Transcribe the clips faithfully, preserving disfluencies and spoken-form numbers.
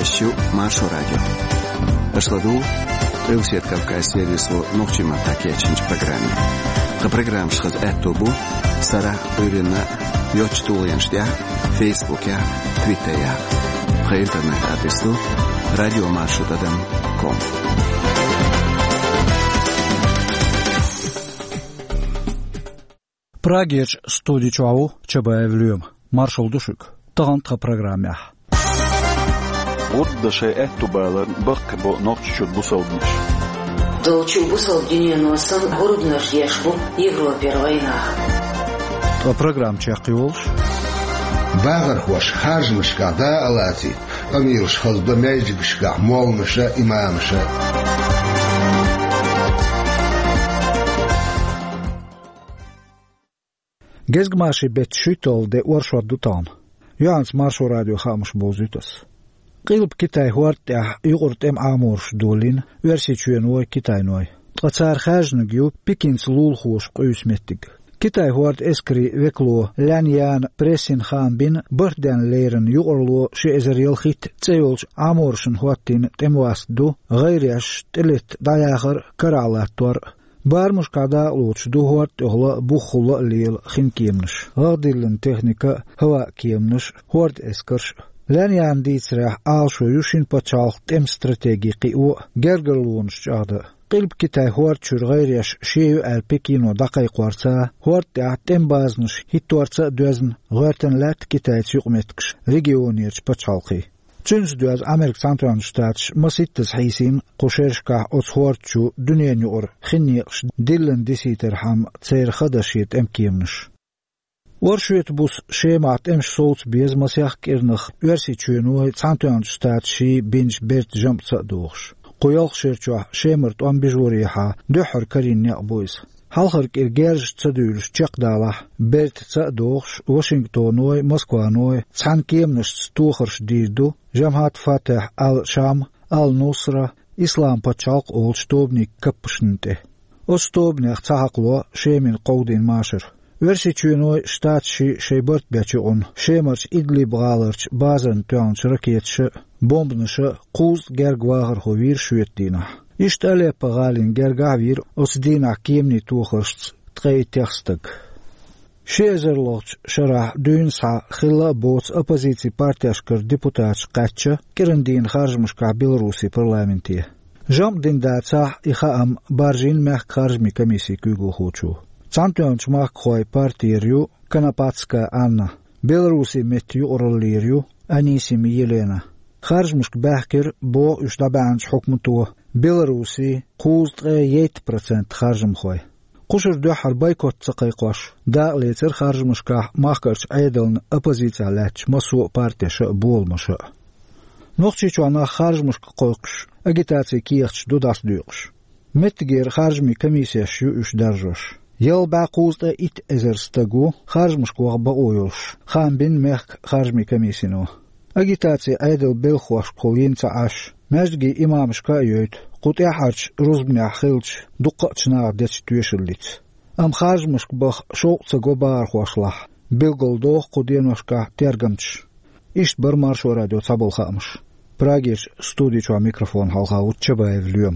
Ещё Маршо радио. Ашладу Элсет Кавказ сервису Новчима такечинч программе. Ха программ шхаз этобу Сара Урина Йочтулянштя Фейсбуке, Твиттере. Ха интернет адресу радио маршо точка ком. Прагеч студичау чабаевлюм. Маршал душук. Тагантха программе. Отда шей этобалар бак бо нокчут бусалдныш. Долчу бусалдине носан городнаш яшбу Европе война. То программ чакиулш. Багар хош хажмышка да алати. Амирш хазда мэйджигшка молныша имамша. Gezgmaši bet šitol de oršot dutan. Jānis Maršo radio hāmuš būzītas. Qilb kitai huartja yugurt em āmurš dolin, versičuenoi kitainoi. Tqatsār khāžnagju pikins lulhuš qūsmetig. Kitai huart eskri veklo lānjān presin khāmbin bārtdēn leiren yugurlo še ezeril khit cejolš āmuršan huartin temvasdu ghairiash telet dājākhar karālātuar. Бармуш када луч дугорт огла бухула лил хинкемнш. Гадилен техника хава кемнш хорд эскерш. Лен ян дицрах алшо юшин пачалх тем стратегии у гергерлунш чада. Qilb kitay hord çür gayriyaş şeyu el pekino daqay quarsa hord ya tem baznış hittorsa dözün gorten lat kitay çuqmetkş regioniyç pachalqi. Çünkü düz Amerika Santral Ştatı masittis hisin qoşerşka oshorçu dünyanı or xinniqş dillen disiter ham tsayr xadaşit emkemniş. Orşuyet bus şemat emş soğut bez masyak kernix versiçünu Santral Ştatı şi binç bert jamtsa doğuş. Qoyal şerçu şemert on bijoriha döhür karin yaqboys. Halqar kirgerj tsadülş çaqdava bert tsa doğuş Washingtonoy Moskvanoy Sankemniş tuğırş dirdu Jamhat Fatah al-Sham al-Nusra İslam paçalq ol stobnik kapışnte. O stobnik tsahaqlo şemin qawdin maşır. Versiçünoy ştat şi şeybert beçun şemerç Idlib galarç bazan tönç raketşi bombnışı quz gergwagır hovir şüetdina. İşte Aleppo galin gergavir osdina kemni tuğırş tqeytexstık. Şezerloç şara dünsa xilla bots opozisiya partiyaşkır deputat qatçı kirindin xarjmışka Belarusi parlamenti. Jam dindatsa ixam barjin meh xarjmi komisiya kügu xuçu. Çantönç mah khoy partiyeryu Kanapatska Anna. Belarusi metyu orolleryu Anisim Yelena. Xarjmışk bahkir bo üçdabanç hukmutu Belarusi quzd yedi prosent xarjım khoy. Quşur döhar boykot tsaqayqosh. Da leter xarjmışka mahkarç aydeln opozisiya lach masu partiyaşı bolmaşı. Noqçiçana xarjmışka qoyqış agitasiya kiyaqç dudas duyqış. Metger xarjmi komisiyaşı üç darjosh. Yıl baquzda it ezerstagu xarjmışka waqba oyush. Xambin meh xarjmi komisiyano. Agitasiya aydel belxosh qoyinca ash. Мәждги имамшка йойт, қутя харч рузбня хилч, дуқачна деч тюешеллиц. Ам хажмышк бах шоқца гобар хошлах, билголдох қуденошка тергамч. Ишт бір Маршо радио цабыл хамш. Прагеш студичуа микрофон халха утчабаев люем.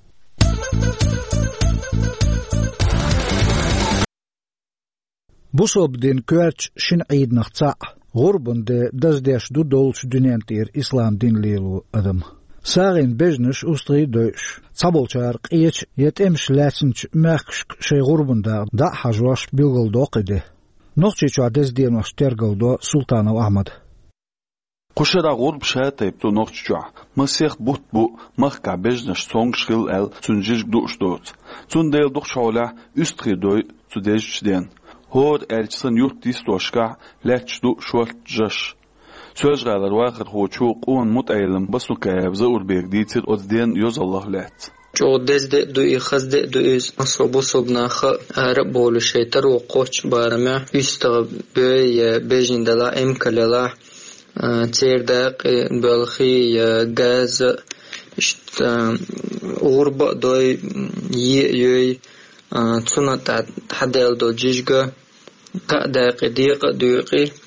Бусобден кверч шин айднах ца, ғурбунде даздеш ду долч дюнентир ислам дин лилу адам. Сагин бежнеш устри дойш. Цаболчар қиеч етемш ләсінч мәхкшк шей ғурбунда да хажуаш билголдо қиде. Ноқчичу адезденуаш тергалдо Султанов Ахмад. Quşara ғурб шәтайп ту ноқчичу. Масех бут бу махка бежнеш сонг шхил әл цунжиж душ доц. Цундейл дух шаула үстри дой цудежчден. Хор әрчісін юрт дистошка ләч ду шуалт жаш. Söz galar waqt hoçu qon mutaylim basu kabza urbek ditsit odden yoz Allah lat. Jo dezde du ikhazde du iz asobosobna kha arab bolu şeytar o qoç barama üsta bey bejindala emkalala çerdaq balxi gaz işte urba doy yoy tsuna ta hadel do jijga qada qdiq duqi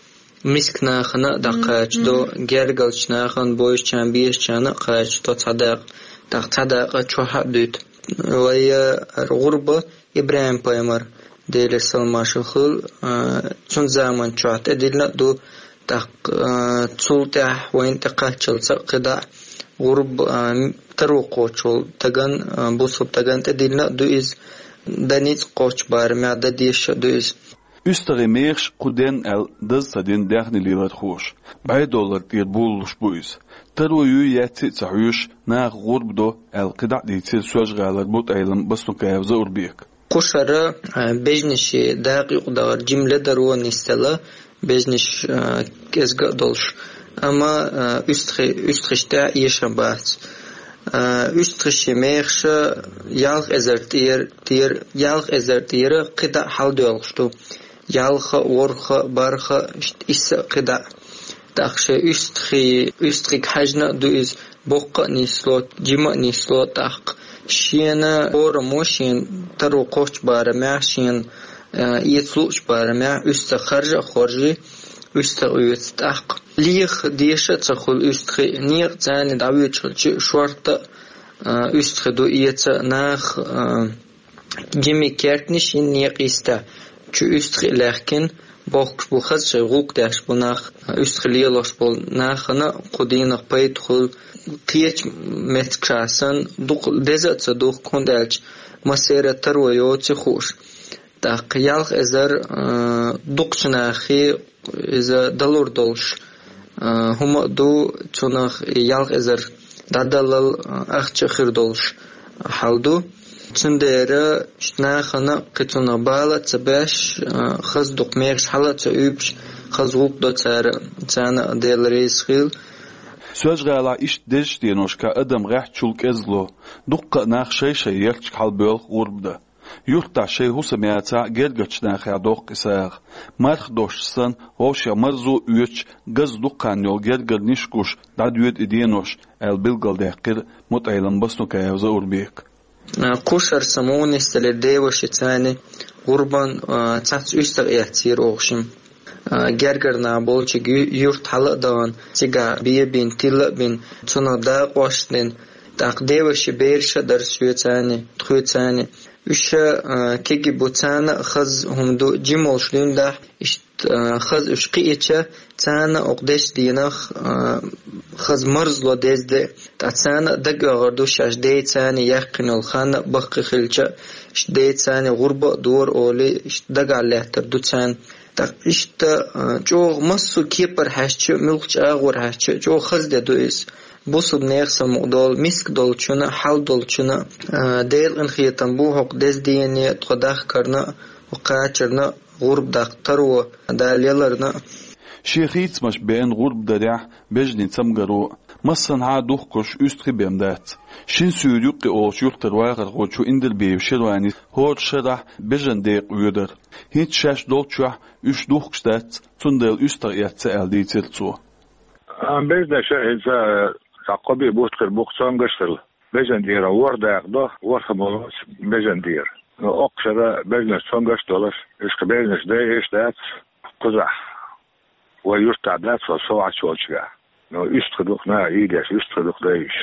مسكناخنا دقاش دو جرجلشناخن بويشان بيشان قاش تو تصدق تصدق تشوح دوت ويا الغربة إبراهيم بايمر دير سلماش الخل شون زمان شعت أدلنا دو تق تسولتح وين تقاتل قدع غرب تروقو شول تجن بوسب تجن أدلنا دو إز دنيت قوش بار معدة ديش دو إز Üstəri meyx quden el dız sadin dəxni lirat xoş. Bay dollar dir bulluş buyuz. Taroyu yəti çayuş nağ qurбdo el qida ditil söz qalar but aylam basnu qayavza urbiyek. Qoşara bejnishi daqiq dar cimle darwan istala bejnish kezga dolş. Ama üstri üstrişdə yaşabat. Üstrishi meyx yalq ezertir dir yalq ezertir qida hal dolşdu. Yalxa, orxa, barxa, issa qida. Taqshe üstri, üstrik hajna duiz boqqa nislot, jima nislot taq. Shiena ora moshin taru qoch barama, shien yetluch barama, üsta kharja khorji, üsta uyet taq. Liq diesha tsakhul üstri, niq zani dawychchi shwarta üstri du yetsa nach jimi kertnishin niq ista. Şu üstri lehkin boq bu xaz şeğuk daş bunaq üstri liyalos bol naxana qudinaq paytxul qiyeç metkasan duq dezatsa duq kondalch masera tarwayotsi xush ta qiyalq ezer duqchnaxi iza dalur dolsh huma du çunaq yalq ezer dadalal axchi xir dolsh haldu Tsundere naxana qituna bala tsabash khaz duqmex hala tsubsh khazruq do tsara tsana delris khil Söz qala iş dej denoshka adam rah chulk ezlo duqqa nax shay shay yerch qalbol qurbda yurtda shay husamiyata gergachna khadoq qisaq marx doshsan hoşya marzu üç gaz duqqan yol gerger nishkush daduyet idenosh el bilgal daqir mutaylan basnu kayavza urbek Qoşar samon istələr şitsani qurban çaç üstər ehtir oxşim gergerna bolçi yurt halıdan siga biye bin tilla bin çunada qoşdin taq devaşı berşə dar süyetsani txütsani üşə kegi butsana xaz humdu cimolşlunda ist xaz üşqi içə tsana oqdeş dinax xaz marzlo dezde tatsana dagağırdu şaşde tsani yaqinul xana baqi xilça işte tsani qurba dur oli işte dagalahtar dutsan taq işte çoğ masu kipar haşçı milqç ağır haşçı çoğ xaz de duis Busub nexsa muqdol misk dolchuna hal dolchuna del in khiyatam bu hoq dezdiyani tqadax karna وقاچرنا غرب دخترو داليلرنا شيخيت مش بين غرب درع بجني تمغرو مصن ها دوخكش üstri bemdat şin sürüqi o yurtlar waqar qoçu indil bev şirwani hot şirah bejende uyudur hiç şaş dolçu üç duxstat tundel üster yatsa elde tiltsu am bezde şehza taqabi butqir buqsan gashtil bejende warda do warxamos bejende Oqşada beznes songaş dolar, eski beznes de işlet kuzah. Ve yurt adat ve soğuk çoğuşga. No üstüdük na iyileş, üstüdük de iş.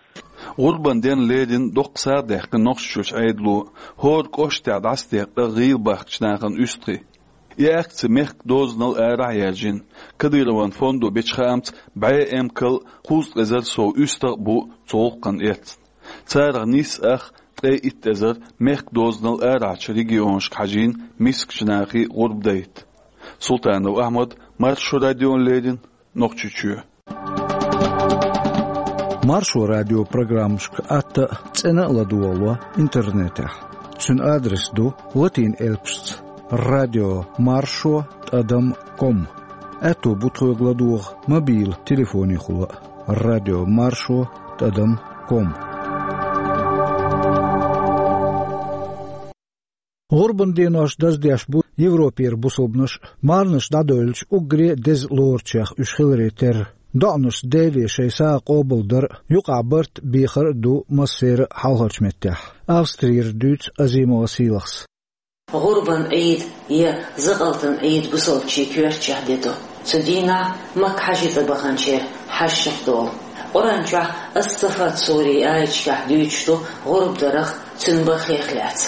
Urban den ledin doksa dehkin noxşuş aydlu, hor koşta dastekle gıyl bakçnağın üstri. Yaqtsi mehk doznal ara yerjin, kadirvan fondo beçxamt, bay emkal, quz ezer so üster bu soğukkan et. Tsarg nis ach, Qey ittezer mehk doznal araç region şkajin misk jnaxi qurbdayt. Sultanov Ahmad Marshu radyon ledin noqçuçu. Marshu radio programmşk atta tsena ladwalwa internetah. Sun adres du latin elpst radio marshu adam com. Atu butqogladuq mobil telefoni khula radio marshu adam com. Urban dienoš dazdiaš bu Evropier busobnuš, marnuš dadölç ugri dez lorçaq üşxilreter. Dağnuş deli şeysa qobuldar yuqabart bixir du masfer halharçmettah. Avstriyir düç azimo vasilaks. Urban eid ya zaqaltan eid busobçi kürçah dedo. تدينا مك حاجة بخنشير حشق دول أورانجا الصفات سوري آيشكا ديوشتو غرب درخ تنبخ خلات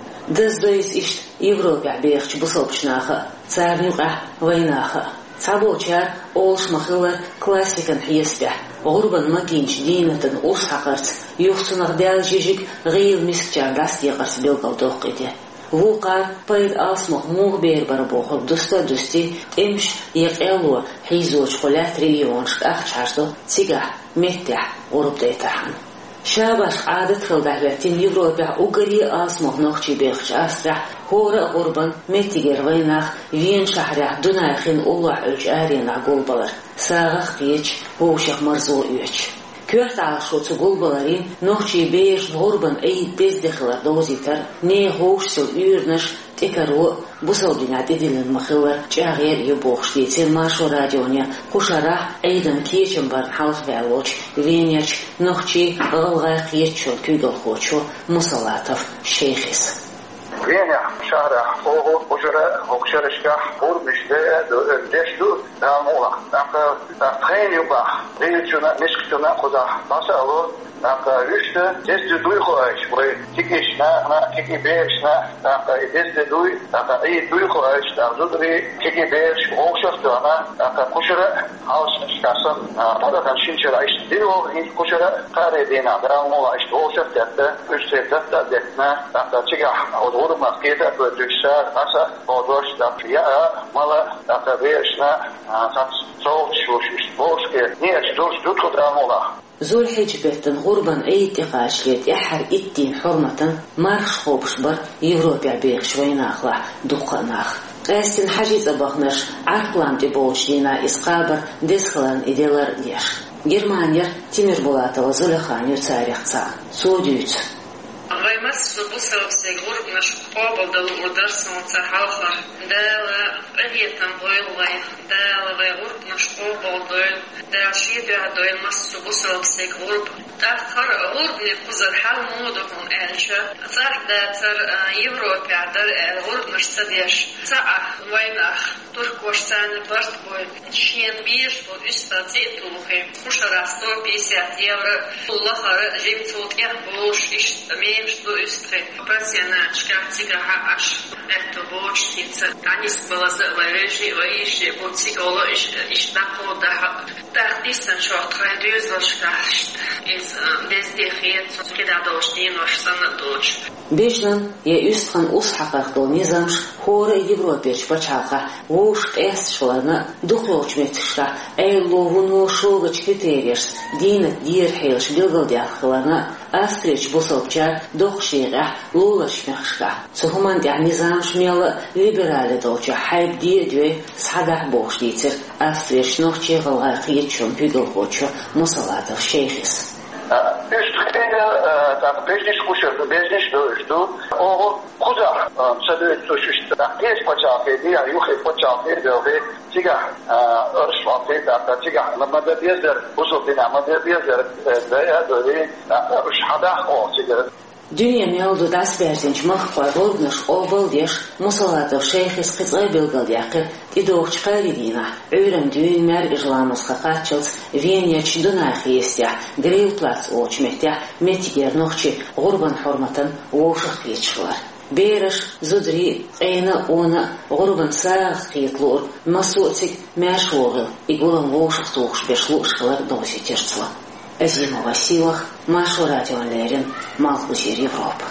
دز دويس إشت يوروبيا بيخش بصوبشناخا تسارنيقا ويناخا تابوچار أولش مخيلر كلاسيكن حيسبح غربا مكينش دينة أوس حقرت يوخصنغ ديال جيجيك غيل مسكجان راس يقرس بيلغل دوقيته وقار بايد آسمخ موغ بير بربوخ دوستا دوستي امش يقلوا حيزوش خلات ريليونشك أخشارتو تيغح متح غرب ديتاحن شابش عادت خلدهلتين يوروبيا وغري آسمخ نوخشي بيخش أسرح هورا غربان متيجر ويناخ وين شهرح دوناخين الله ألج آرينا قلبالر ساغخ قيش ووشيخ مرزو إيش كوحت عاشو تقلبالرين نوخشي بيش غربان أي بيزدخلر دوزيتر ني هوشسل إيرنش تكرو بوصلدين عددين مخلر جاغير يبوخش ديتين ماشو راديونيا خوشارح أيضا كيشن بار حالت فعلوش وينيش نوخشي غلغاي قيشون كيغل خوشو مصلاتف شيخيس Веня, шара, ого, ужера, окшерышка, урмиште, дешту, дамула. Нака, тренюба, веючуна, мешкитуна, куда, масалу, нака, виште, десте дуй хоаш, бры, тикишна, на, кики бешна, нака, и десте дуй, нака, и дуй хоаш, так, зудри, кики беш, окшерстуана, нака, кушера, хаусшкасан, тададан шинчера, иш, дило, и кушера, каре дина, дамула, иш, окшертетте, үштетте, детна, нака, чига, одвор, Маскета продюсер, аса подош так я мала так вешна, так соуш шпошке, не что что драмола. زول حجبتن غربان أي تقاشلت إحر إتين حرمة مارخ خوبش بر يوروبيا بيخ شوي ناخلا دوقا ناخ قاستن حاجز أبغنش عقلان تبوش دينا إسقابر ديسخلان إديلر ديش جرمانير تيمير بولاتова زولخانيو تاريخ تا سوديوت Ваймас субусов сегур наш пободал ударсом цахалха дала агетам бойлай дала вайгур наш пободал дала шида дойл мас субусов сегур тахар урбни кузар хал модохун элша цах да цар Европа дар элгур наш садеш цаа вайнах туркоштан барт бой шен биш бо истати тухе кушара сто пятьдесят евро уллахар жимцут я бош иш что истре пассиана шкафтига аш это бочница танис была за варежи ваиши бочиголо иш иш находа тахдисан что традиозлашка из везде хет кида должен наш санадоч бежнан я үстхан ус хакакдо низамш хора Европеч пачака уш эс шлана духлоч метшка эйловуно шогач критериерс дина дир хелш билгалдяхлана Астрич бусовчар дохшира лулашмехшка. Сухуман дя низам шмела либерали долча хайб диедве садах бохштицер. Астрич нохче галгай хиечон пигл хочо мусалатов шейхис. Üstüne tak beşniş kuşu, beşniş dövüştü. O kuzak sadece düşüştü. Tez paçak ediyor, ya yuh paçak ediyor ve çıga ırşvat ediyor. Çıga namada bizler usul namada bizler veya böyle uşhada o çıga. Dünya meldu das verzinç mahfa rodnaş obaldiş musalatov şeyhis qıtsay bilgaldiyaqı idoğçqaridina öyrem düğün mer ijlamus qaqatçıls venyaç dunaxiyesya grillplatz oçmetya metiger noxçi qurban hurmatan oşıq geçişlar Береш зудри эйна она гурбан саах қитлур масуцик мәшуғы игулан лошық соғыш бешлушқылар дози терцла. Азима Василах, Машу Радио Лерин, Малхузир Европа.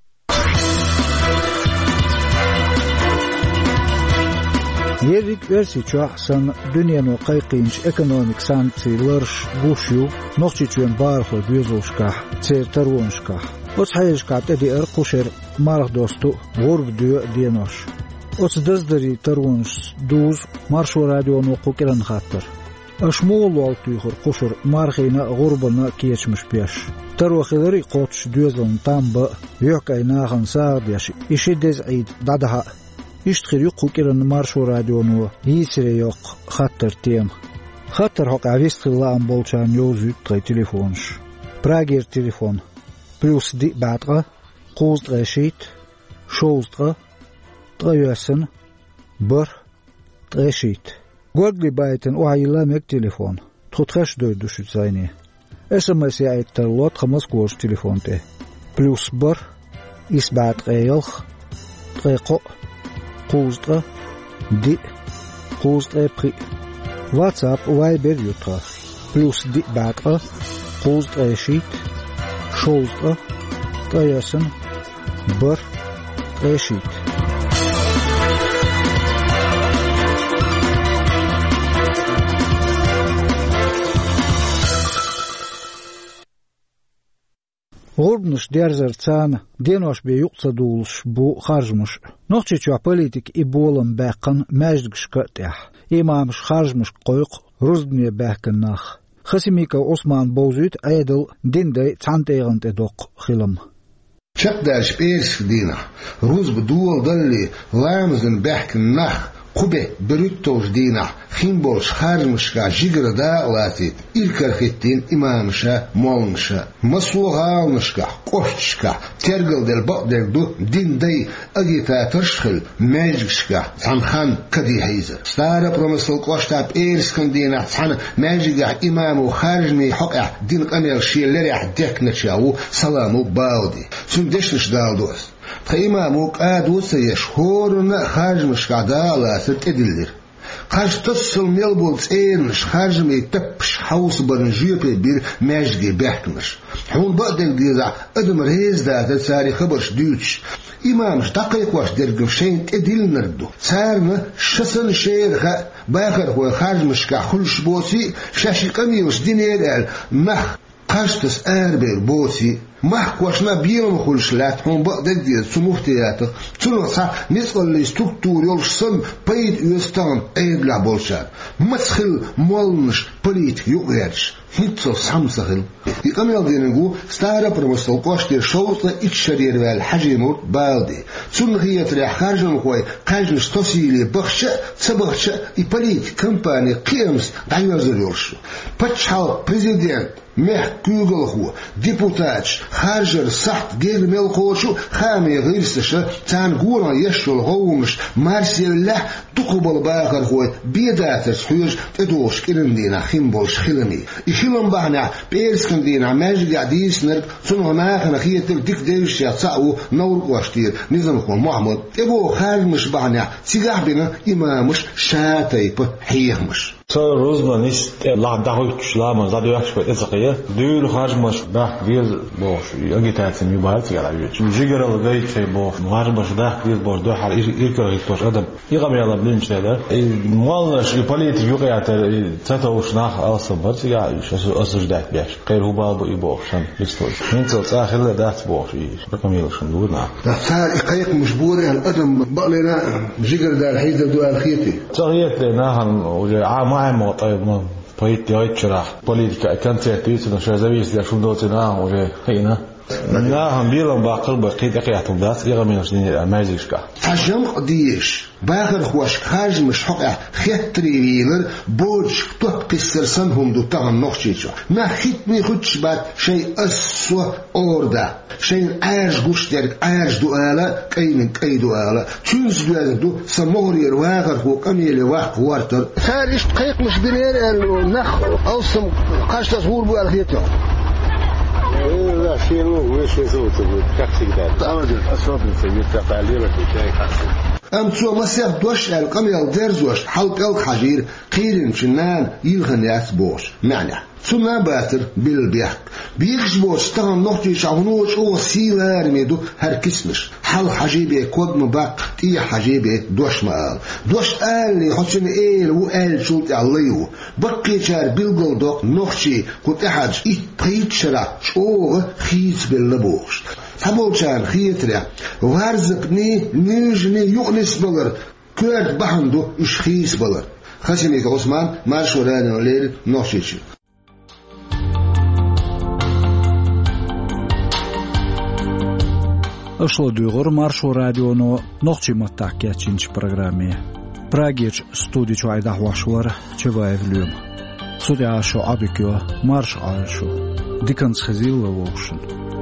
Yerlik versi çağsan dünyanın qayqinç ekonomik sanksiyalar guşu noqçiçün barxı düzuşqa çertarwonşqa. Os hayışqa tedi erquşer marx dostu gurb diyor diyenoş. Os dazdari tarwonş duz Marsho Radio'nu qokiran xattır. Aşmoğlu altı yuxur qoşur marxina gurbana keçmiş beş. Tarwaxilari qoç düzün tamba yok aynağın sağdiyaş işi dez'id dadaha İştxir yuq qokiran Marsho Radio'nu yisire yok xattır tiyem. Xattır hoq avistqilan bolçan yozut qay telefonş. Prager telefon plus di batqa qoz qashit şozqa Траясын бір трешит قلقلي بايتن وعيلا ميك تليفون تخطخش دوي دوشت زيني اس ام اس يا اكترلوت خمس كوش تليفون تي بلوس بر إسبعت غيلخ غيقو قوزطة دي قوزطة بري واتساب وايبر يوترا بلوس دي بعطة قوزطة شيت شوزطة غيسن بر غيشيت غربنش ديرزر تسان دينوش بيوقت دولش بو خارجمش نوختي تشوا بوليتيك إبولم باقن ماجدش كرتيح إمامش خارجمش قويق رزبني باقن ناخ خسيميكا عثمان بوزيت عيدل دين دي تانتيغن تدوق خلم شقداش بيرش دينا روز بدول دلي لامزن باقن ناخ قبه بريتوش دينا خيمبولش خارجمشكا جيجر داولاتي إلكرختين إمامشا مولمشا مسوغالنشكا قوشتشكا ترقل دل بقدر دو دين دي أجيتا ترشخل ماجكشكا تنخان كدي هيزر ستارة برمسل قوشتا بإيرسكن دينا تحن ماجكا إمامو خارجمي حقع دين قمير شيلريح ديكنشاو سلامو باودي سندشنش دالدوس خيمامو قادو سيشهورنا خارج مش قادالا ستدلر خارج تصل ميلبولز ايرنش خارج مي تبش حوص برنجيبي بير ماجدي بيحكمش حون بقدن ديزا ادم ريز دا تساري خبرش دوتش إمامش دقيق واش درقمشين تدل نردو سارنا شسن شيرخا باخر هو خارج مش كاخلش بوسي شاشي قميوش دينير مخ قاشتس آربير بوسي محكوشنا بيرم خلش لات هم بقدر دي سموفتيات تنصح نسقل لي ستركتور يلشسن بيد يستان ايبلا بولشار مسخل مولنش بوليت يقرش هيتسو سامسخل يقمل دينغو ستارا برمستل قوشتير شوطة اتشرير والحجيمور بالدي تنغية ريح خارجن خوي قاجنش توسيلي بخشة تبخشة يبوليت كمباني قيمس دايوزر يلشو باتشال بريزيدنت مح كوغل هو ديبوتاتش خارجر صحت جيل ملقوشو خامي غيرسشة تان قولا يشو الغومش مارسيل الله تقبل باخر هو بيداتس حيوش تدوش كرندينا خيمبولش خلمي يخلم بحنا بيرسكن دينا ماجد عديس نرد سنو ناخنا خيتل ديك ديوش يتصعو نور قواشتير نظام محمد ابو خارج مش بحنا سيقاح بنا إمامش شاتيب حيخمش صار روزنا نيست الله دعوة كشلام زاد يحش بيت إسقية دول خارج مش بح غير باش يجي تاتم يبارك على يوتش جيجر الغاية في باش خارج مش بح غير باش ده حال يركض يطوش أدم يقام يلا بلينش هذا المالش يباليت يقع تتوش ناخ أصلا بس يا شو أسج ده بيش غير هو بابو يباش شن يستوش من صوت آخر ده باش يقام يلا شن دورنا ده صار يقيق مجبوري الأدم بقلنا جيجر ده الحيز ده الخيتي صاريت ناهم وجا عام طيب ما بيت ياي شرح بوليتيكا كانت تيجي نشر زويس ده شو دوتنا وجه هنا ناهم بيلهم باقر بقيت قيعتهم ذات يغمي نشني ماجيشكا حجم قديش باخر خوش خارج مش حقع خطري ويلر بوج توب كسرسنهم دو تاع نوختيچا ما خيتني خدش بعد شيء اسوا اوردا شيء عاج غوشتر عاج دوالا كاين كاي دوالا تشوز دو سموري واخر هو كميل واخ وارتر خارج دقيق مش بنير نخ اوسم قاش تصور بو الخيتو لا شيء مو وش يسوي تكسي كده تعمل الأصوات نسوي تفعيلات وشيء خاص أم تو مسيح دوش القميل درزوش حلق الحجير قيرن شنان يلغن ياس بوش معنى ثم باتر بالبيحك بيخش بوش تغن نقطي شعونوش او سيلار ميدو هر كسمش حل حجيبه كود مباق تي حجيبه دوش مال دوش قال لي حسن ايل وقال شلت عليو بقي شار بالقل دوق نقشي كنت احج اتقيت شرع شوغ خيز باللبوش سبوشان خيترع وارزقني نيجني يؤنس بلر كورت بحندو اش خيز بلر خشميك عثمان مارشوراني وليل نقشيشي Ошло дюгор маршо радионо нохчи маттакя чинч программе. Прагич студич айда хвашвар чеваевлюм. Судя ашо абикё марш ашо. Диканс хазил ловошн.